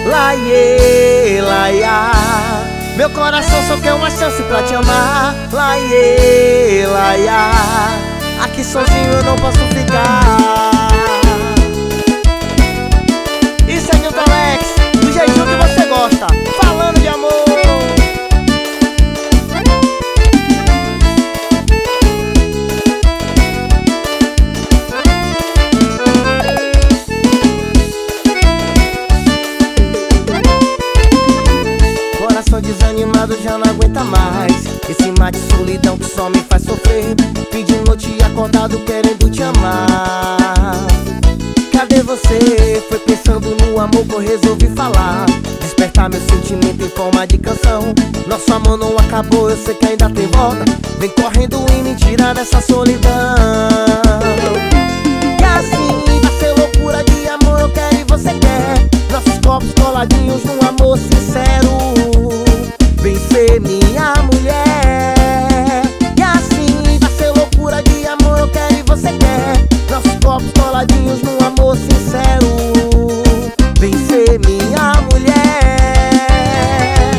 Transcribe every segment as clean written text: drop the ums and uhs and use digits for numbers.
Laiê, laia. Meu coração só quer uma chance pra te amar. Laiê, laia. Aqui sozinho eu não posso ficar. Isso é Nilton Alex, do jeitinho que você gosta, falando de amor. Coração desanimado já não aguenta mais esse mar de solidão que só me faz sofrer. Fim de noite acordado querendo te amar. Cadê você? Foi pensando no amor que eu resolvi falar. Despertar meu sentimento em forma de canção. Nosso amor não acabou, eu sei que ainda tem volta. Vem correndo e me tirar dessa solidão. E assim vai ser loucura de amor, eu quero e você quer. Nossos corpos coladinhos num amor sincero. Vem ser minha mulher. E assim vai ser loucura de amor, eu quero e você quer. Nossos corpos coladinhos num amor sincero. Vem ser minha mulher.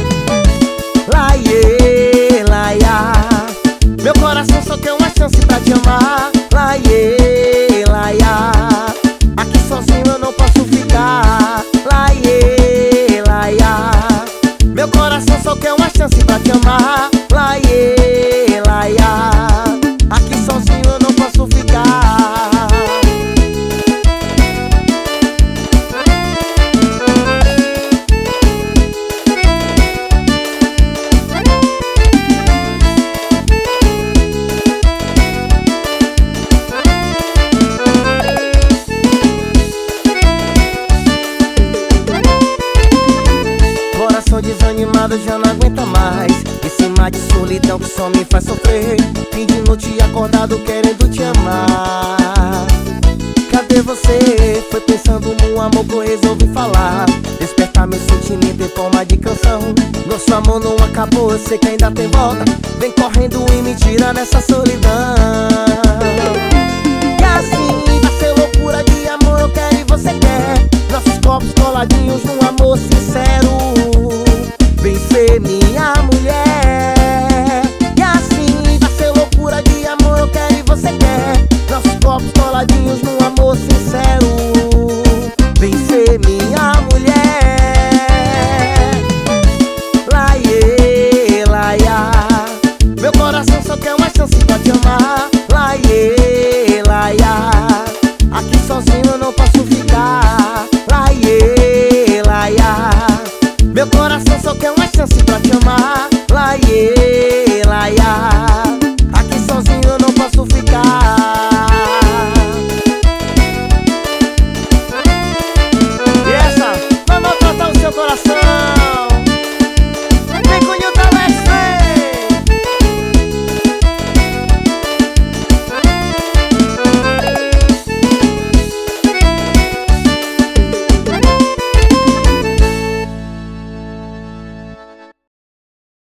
Laiê, laia. Meu coração só quer uma chance pra te amar. Laiê, laia. Aqui sozinho eu não posso ficar. Laiê, laia. Meu coração só quer uma chance pra te amar. Laiê, laia. Aqui sozinho eu não posso ficar. Coração desanimado já não aguenta mais esse mar de solidão que só me faz sofrer. Fim de noite acordado querendo te amar. Cadê você? Foi pensando no amor que eu resolvi falar. Despertar meu sentimento em forma de canção. Nosso amor não acabou, eu sei que ainda tem volta. Vem correndo e me tira dessa solidão.